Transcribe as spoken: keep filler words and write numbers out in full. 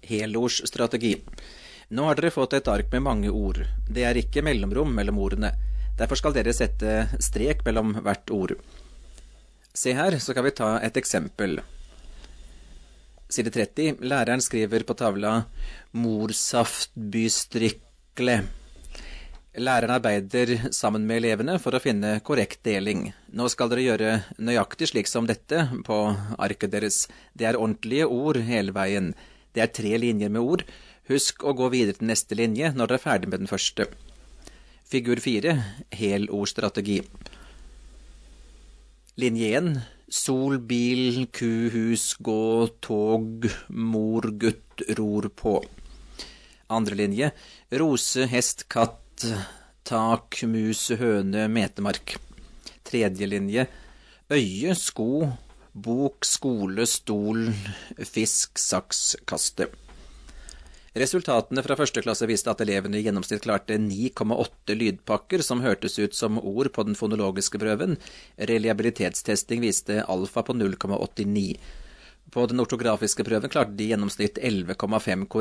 Helordsstrategi. Nå har dere fått et ark med mange ord. Det er ikke mellomrom mellom ordene. Derfor skal dere sette strek mellom hvert ord. Se her, så kan vi ta et eksempel. Side tretti. Læreren skriver på tavla morsaftbystrykle. Læreren arbeider sammen med elevene for å finne korrekt deling. Nå skal dere gjøre nøyaktig slik som dette på arket deres. Det er ordentlige ord hele veien. Det er tre linjer med ord. Husk å gå videre til neste linje når dere er ferdig med den første. Figur fire, helordstrategi. Linje én, sol, bil, ku, hus, gå, tog, mor, gutt, ror på. Andre linje, rose, hest, katt, tak, mus, høne, metemark. Tredje linje, øye, sko, bok, skole, stol, fisk, saks, kaste. Resultatene fra første klasse viste at elevene i gjennomsnitt klarte ni komma åtte lydpakker som hørtes ut som ord på den fonologiske prøven. Reliabilitetstesting viste alfa på null komma åttini. På den ortografiske prøven klarte de i gjennomsnitt elleve komma fem